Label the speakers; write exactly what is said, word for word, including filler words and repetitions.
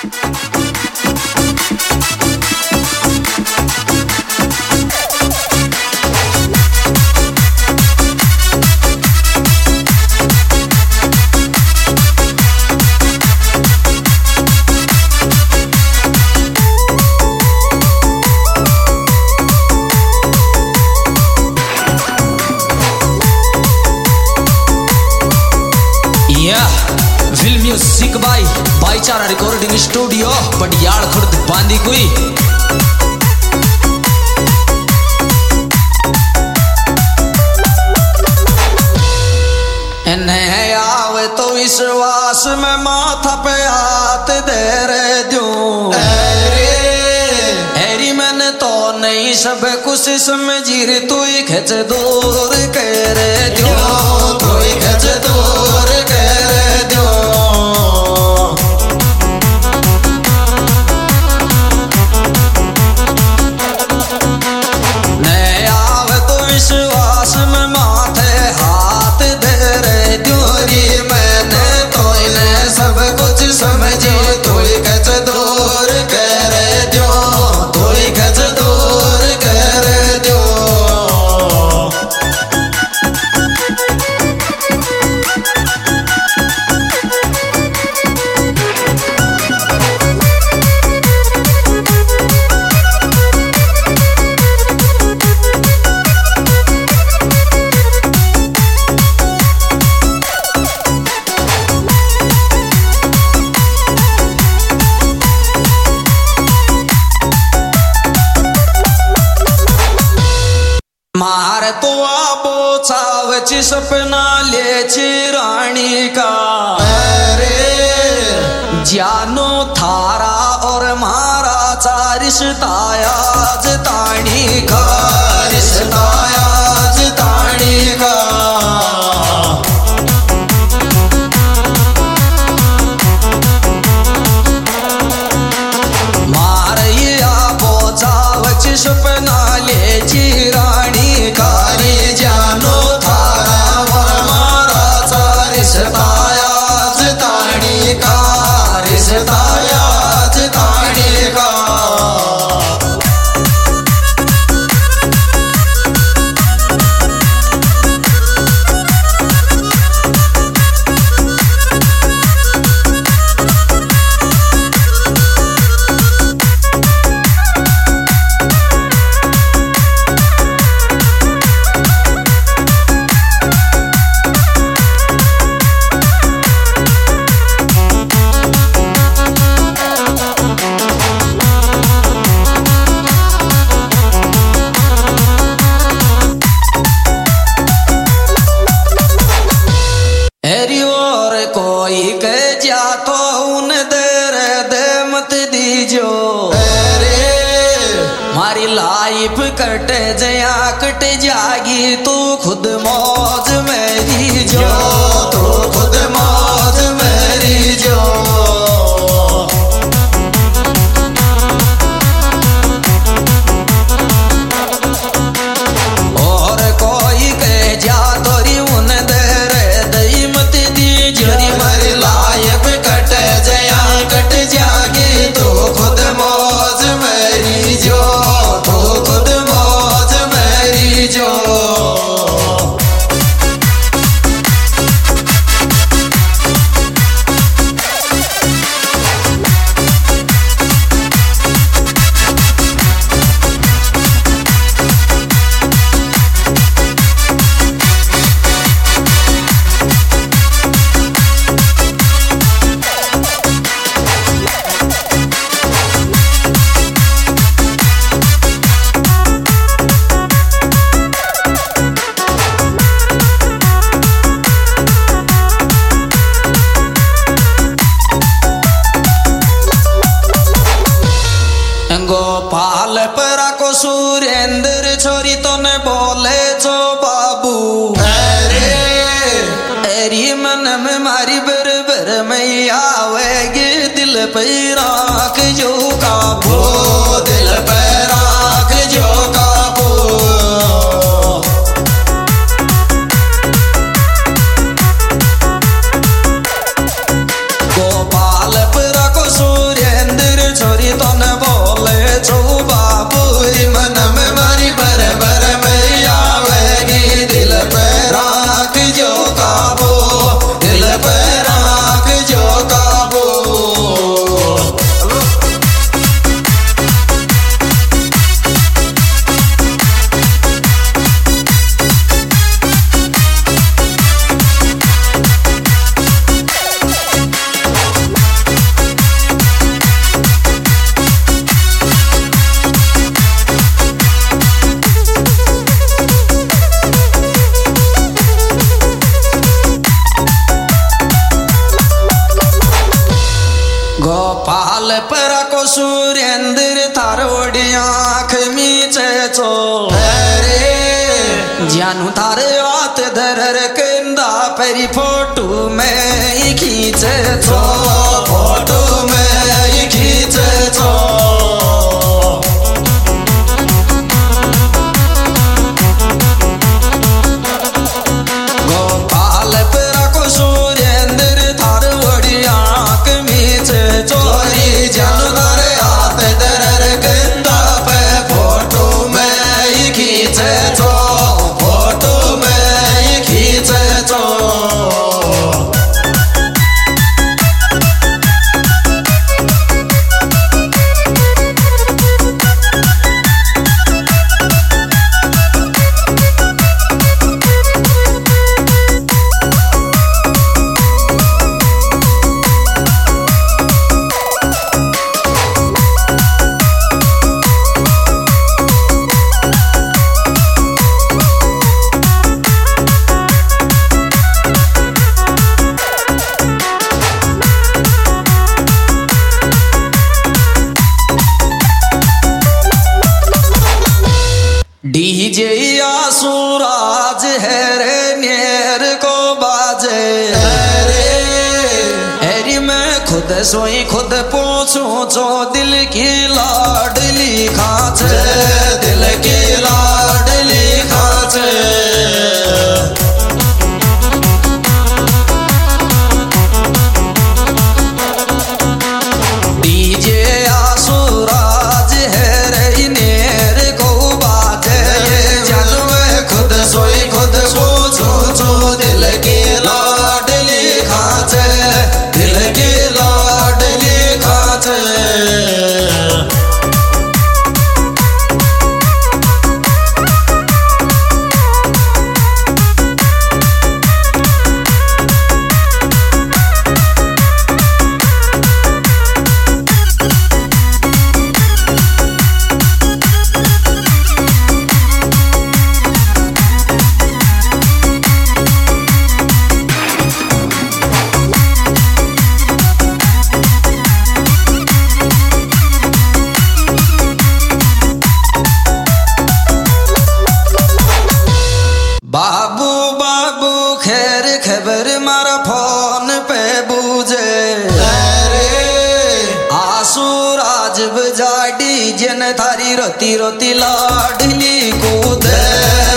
Speaker 1: music by Bhaichara recording studio Badiyal Khurd बांदी कोई इन्हें आवे तो विश्वास में माथा पे हाथ दे रे दूं एरी मैंने तो नहीं सब कुछ समझी रे तू ही खच दूर कह रे दूं तू ही खच दूर कह रे दूं विश्वास में माथे हाथ दे रे दूरी मैंने तो इन्हें सब कुछ समझे तू ही कच दूर कह रे दो तू ही कच दूर कह रे दो मार तो आबो चावच सपना ले रानी का अरे जानो थारा और मारा चारिशतायाज ताणी का रिश्तायाज ताणी का मार ये आबो चावच सपना ले रानी कारी जानो थारा और मारा चारिशतायाज ताणी का रिश्तायाज ताणी का कोई कह जा तो उन देर दे मत दीजो अरे मारी लाइफ कट जया कट जागी तू खुद मौज मेरी जो तू खुद मौज मेरी जो और कोई कह जा तोरी उन देर दई मत दीजो मारी लाइफ कट जया कट जागी तू खुद मौज मेरी जो तू खुद मौज मेरी जो गोपाल परा को सुरेंद्र छोरी तो ने बोले जो बाबू अरे एरी मन में मारी बर बर में आवेगी दिल पे राख जो काबू दिल पे राख जो काबू गोपाल परा को सुरेंद्र गोपाल परा को सुरेंद्र थारोड़ी आँख मीचे चो जानू थारे आत धर कंदा परी फोटो में खींचे चो फोटो में खींचे चो गोपाल परा को सुरेंद्र थारोड़ी आँख मीचे चोरी जानू थारे आत धर कंदा पे फोटो में खींचे चो डीजे आसुराज है रे नेर को बाजे एरी मैं खुद सोई खुद पूछूं जो दिल की लाडली खाचे दिल की लाडली खाचे डीजे आसुराज है रे नेर को सोई खुद पूछो जो दिल की लाडली खाचे दिल की लाडली खाचे बाबू बाबू खैर खबर मारा फोन पे बूझे आसुराज बजा डीजे थारी रोती रोती लाडली कूदे